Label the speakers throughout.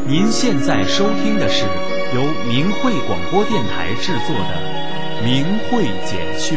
Speaker 1: 您现在收听的是由明慧广播电台制作的《明慧简讯》。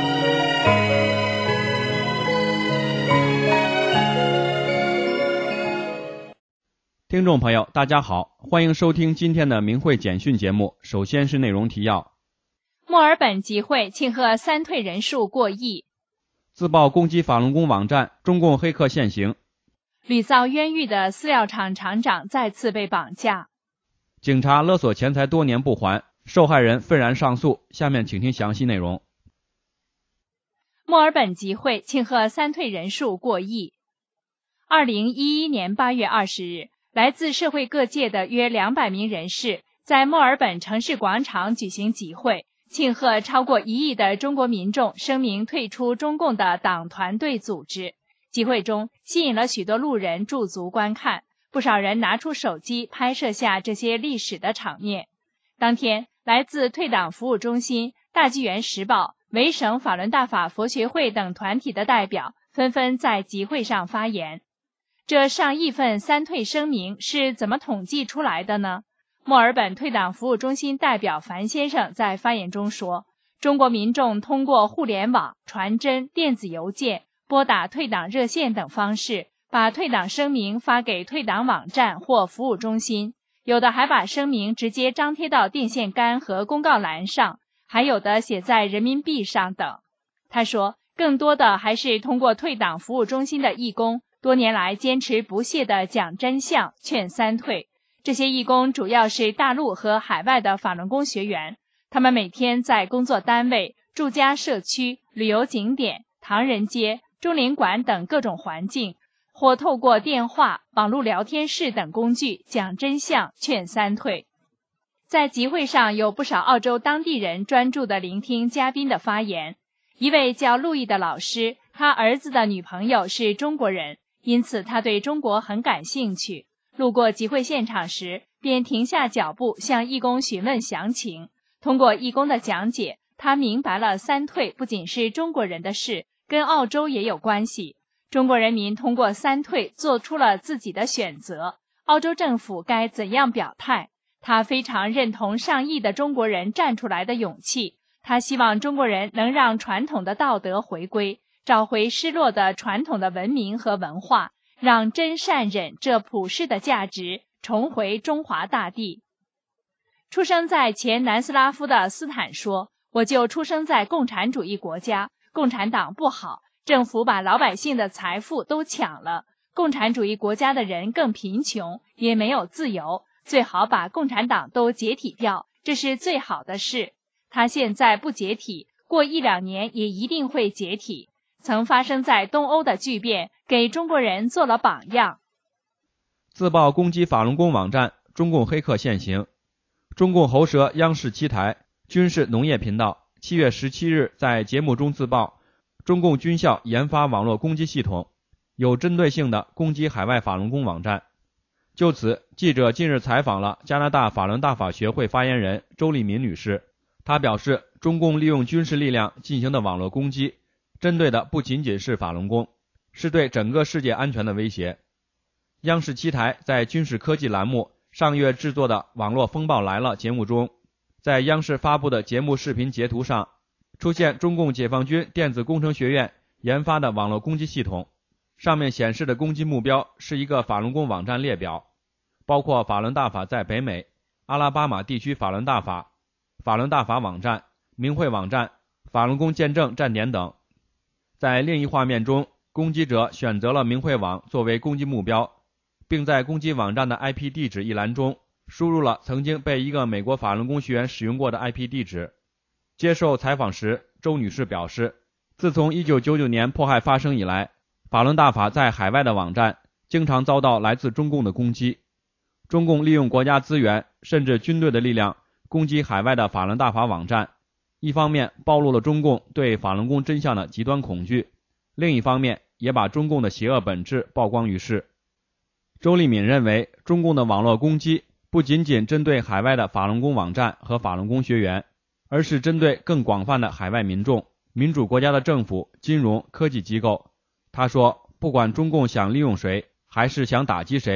Speaker 2: 听众朋友，大家好，欢迎收听今天的明慧简讯节目。首先是内容提要：
Speaker 3: 墨尔本集会庆贺三退人数过亿；
Speaker 2: 自曝攻击法轮功网站，中共黑客现形；
Speaker 3: 屡遭冤狱的饲料厂厂长再次被绑架；
Speaker 2: 警察勒索钱财多年不还，受害人愤然上诉。下面请听详细内容。
Speaker 3: 墨尔本集会庆贺三退人数过亿。2011年8月20日，来自社会各界的约200名人士在墨尔本城市广场举行集会，庆贺超过1亿的中国民众声明退出中共的党团队组织。集会中吸引了许多路人驻足观看，不少人拿出手机拍摄下这些历史的场面。当天，来自退党服务中心、大纪元时报、维省法轮大法佛学会等团体的代表纷纷在集会上发言。这上亿份三退声明是怎么统计出来的呢？墨尔本退党服务中心代表樊先生在发言中说，中国民众通过互联网、传真、电子邮件、拨打退党热线等方式，把退党声明发给退党网站或服务中心，有的还把声明直接张贴到电线杆和公告栏上，还有的写在人民币上等。他说，更多的还是通过退党服务中心的义工，多年来坚持不懈地讲真相、劝三退。这些义工主要是大陆和海外的法轮功学员，他们每天在工作单位、住家社区、旅游景点、唐人街、中领馆等各种环境，或透过电话、网络聊天室等工具讲真相、劝三退。在集会上有不少澳洲当地人专注地聆听嘉宾的发言。一位叫路易的老师，他儿子的女朋友是中国人，因此他对中国很感兴趣。路过集会现场时，便停下脚步向义工询问详情。通过义工的讲解，他明白了三退不仅是中国人的事，跟澳洲也有关系。中国人民通过三退做出了自己的选择，澳洲政府该怎样表态？他非常认同上亿的中国人站出来的勇气，他希望中国人能让传统的道德回归，找回失落的传统的文明和文化，让真善忍这普世的价值重回中华大地。出生在前南斯拉夫的斯坦说，我就出生在共产主义国家，共产党不好，政府把老百姓的财富都抢了，共产主义国家的人更贫穷，也没有自由，最好把共产党都解体掉，这是最好的事。他现在不解体，过1-2年也一定会解体。曾发生在东欧的巨变，给中国人做了榜样。
Speaker 2: 自曝攻击法轮功网站，中共黑客现形。中共喉舌央视7台军事农业频道7月17日在节目中自曝，中共军校研发网络攻击系统，有针对性的攻击海外法轮功网站。就此，记者近日采访了加拿大法轮大法学会发言人周丽敏女士，她表示，中共利用军事力量进行的网络攻击，针对的不仅仅是法轮功，是对整个世界安全的威胁。央视7台在军事科技栏目上月制作的《网络风暴来了》节目中，在央视发布的节目视频截图上，出现中共解放军电子工程学院研发的网络攻击系统，上面显示的攻击目标是一个法轮功网站列表，包括法轮大法在北美、阿拉巴马地区法轮大法、法轮大法网站、明慧网站、法轮功见证站点等。在另一画面中，攻击者选择了明慧网作为攻击目标，并在攻击网站的 IP 地址一栏中输入了曾经被一个美国法轮功学员使用过的 IP 地址。接受采访时，周女士表示，自从1999年迫害发生以来，法轮大法在海外的网站经常遭到来自中共的攻击。中共利用国家资源甚至军队的力量攻击海外的法轮大法网站，一方面暴露了中共对法轮功真相的极端恐惧，另一方面也把中共的邪恶本质曝光于世。周丽敏认为，中共的网络攻击不仅仅针对海外的法轮功网站和法轮功学员，而是针对更广泛的海外民众、民主国家的政府、金融、科技机构。他说，不管中共想利用谁，还是想打击谁，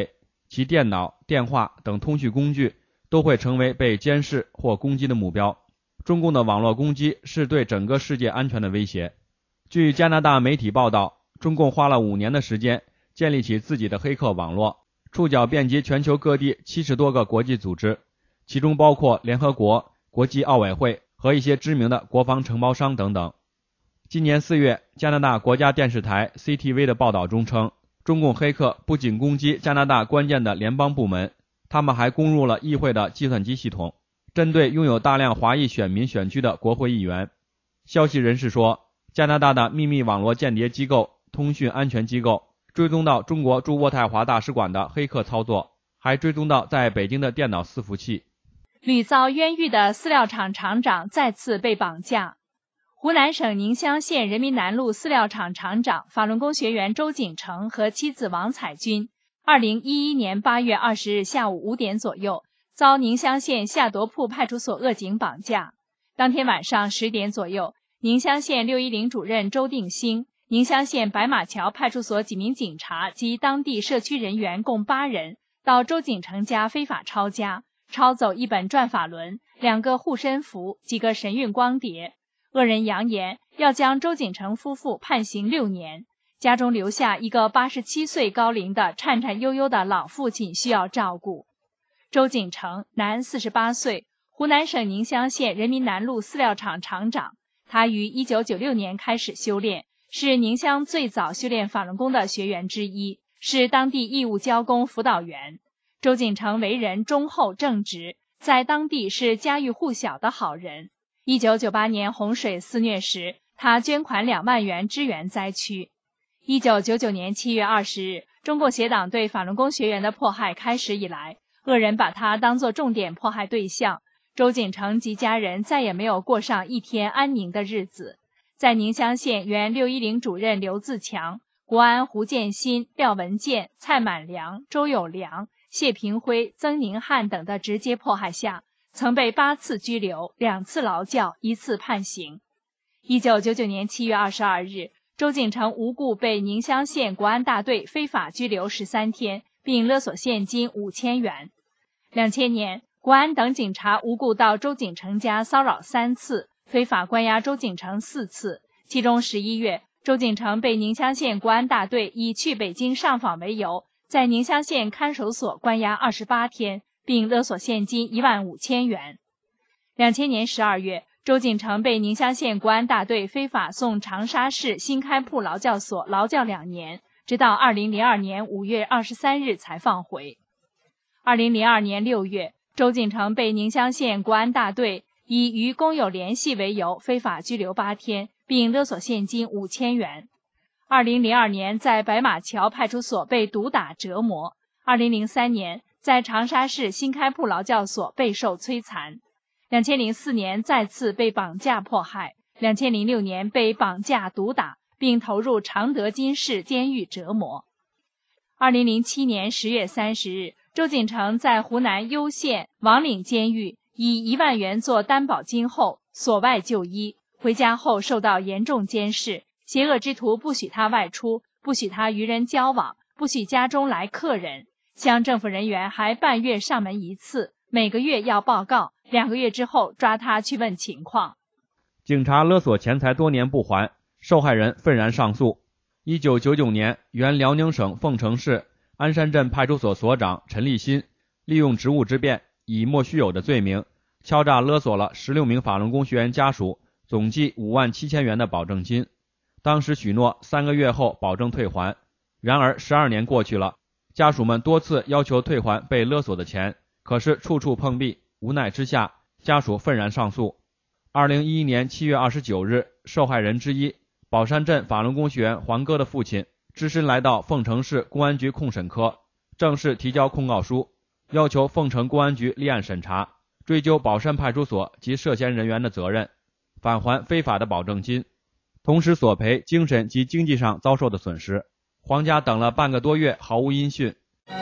Speaker 2: 其电脑、电话等通讯工具都会成为被监视或攻击的目标。中共的网络攻击是对整个世界安全的威胁。据加拿大媒体报道，中共花了5年的时间建立起自己的黑客网络，触角遍及全球各地70多个国际组织，其中包括联合国、国际奥委会和一些知名的国防承包商等等。今年4月，加拿大国家电视台 CTV 的报道中称，中共黑客不仅攻击加拿大关键的联邦部门，他们还攻入了议会的计算机系统，针对拥有大量华裔选民选区的国会议员。消息人士说，加拿大的秘密网络间谍机构通讯安全机构追踪到中国驻渥太华大使馆的黑客操作，还追踪到在北京的电脑伺服器。
Speaker 3: 屡遭冤狱的饲料厂厂长再次被绑架。湖南省宁乡县人民南路饲料厂厂长法轮功学员周景成和妻子王彩军2011年8月20日下午5点左右遭宁乡县下夺铺派出所恶警绑架。当天晚上10点左右，宁乡县610主任周定兴、宁乡县白马桥派出所几名警察及当地社区人员共8人到周景成家非法抄家，抄走1本转法轮、2个护身符、几个神韵光碟。恶人扬言要将周景成夫妇判刑6年，家中留下一个87岁高龄的颤颤悠悠的老父亲需要照顾。周景成，男，48岁，湖南省宁乡县人民南路饲料厂厂长。他于1996年开始修炼，是宁乡最早修炼法轮功的学员之一，是当地义务交工辅导员。周景成为人忠厚正直，在当地是家喻户晓的好人。1998年洪水肆虐时，他捐款2万元支援灾区。1999年7月20日，中共协党对法轮功学员的迫害开始以来，恶人把他当作重点迫害对象，周景成及家人再也没有过上一天安宁的日子。在宁乡县原610主任刘自强、国安胡建新、廖文健、蔡满良、周有良、谢平辉、曾宁汉等的直接迫害下，曾被8次拘留、2次劳教、1次判刑。1999年7月22日，周景成无故被宁乡县国安大队非法拘留13天，并勒索现金5000元。2000年，国安等警察无故到周景成家骚扰3次，非法关押周景成4次。其中11月，周景成被宁乡县国安大队以去北京上访为由，在宁乡县看守所关押28天，并勒索现金15000元。2000年12月，周景成被宁乡县国安大队非法送长沙市新开铺劳教所劳教2年，直到2002年5月23日才放回。2002年6月，周景成被宁乡县国安大队以与工友联系为由非法拘留8天，并勒索现金5000元。2002年在白马桥派出所被毒打折磨。2003年在长沙市新开铺劳教所备受摧残。2004年再次被绑架迫害。2006年被绑架毒打，并投入常德金市监狱折磨。2007年10月30日，周景成在湖南攸县王岭监狱以1万元做担保金后所外就医，回家后受到严重监视，邪恶之徒不许他外出，不许他与人交往，不许家中来客人。乡政府人员还半月上门1次，每个月要报告，2个月之后抓他去问情况。
Speaker 2: 警察勒索钱财多年不还，受害人愤然上诉。1999年，原辽宁省凤城市鞍山镇派出所所长陈立新利用职务之便，以莫须有的罪名敲诈勒索了16名法轮功学员家属总计57000元的保证金。当时许诺3个月后保证退还，然而12年过去了，家属们多次要求退还被勒索的钱，可是处处碰壁，无奈之下，家属愤然上诉。2011年7月29日，受害人之一宝山镇法轮功学员黄哥的父亲只身来到凤城市公安局控审科，正式提交控告书，要求凤城公安局立案审查，追究宝山派出所及涉嫌人员的责任，返还非法的保证金，同时索赔精神及经济上遭受的损失。黄家等了半个多月毫无音讯。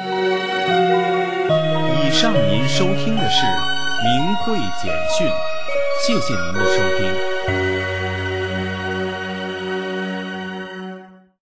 Speaker 1: 以上您收听的是明慧简讯，谢谢您的收听。